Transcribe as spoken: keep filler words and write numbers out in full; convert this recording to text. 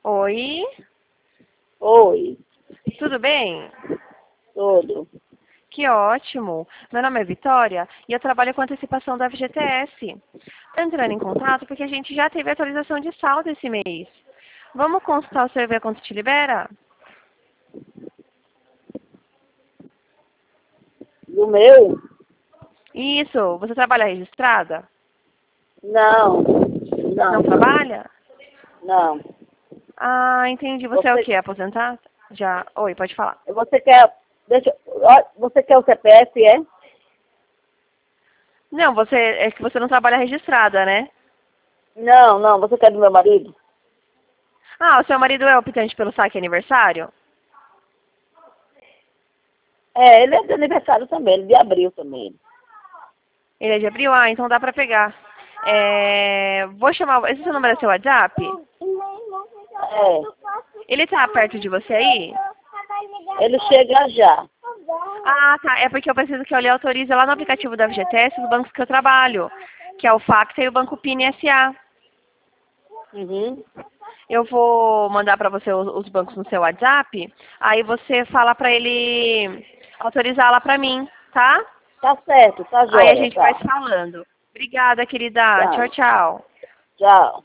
Oi, Oi, tudo bem? tudo. Que ótimo. Meu nome é Vitória e eu trabalho com antecipação da F G T S. Estou entrando em contato porque a gente já teve atualização de saldo esse mês. Vamos consultar o seu e ver quanto te libera? Do meu? Isso, você trabalha registrada? Não, Não não, trabalha? não. Ah, entendi. Você é o Você, quê? Aposentada? Já. Oi, pode falar. você quer, deixa, ó, você quer o C P F, é? Não, você é que você não trabalha registrada, né? Não, não, você quer do meu marido? Ah, o seu marido é optante pelo saque aniversário? É, ele é de aniversário também, ele é de abril também. Ele é de abril? Ah, então dá pra pegar. É, vou chamar. Esse seu número é seu WhatsApp? É, Ele tá perto de você aí? ele chega já. Ah, tá. É porque eu preciso que eu lhe autorize lá no aplicativo da F G T S os bancos que eu trabalho, que é o Facta e o Banco Pini S A. Uhum. Eu vou mandar pra você os, os bancos no seu WhatsApp, aí você fala pra ele autorizar lá pra mim, tá? Tá certo, tá Aí a jóia, gente vai tá. se falando. Obrigada, querida. Tchau, Tá, tchau. tchau.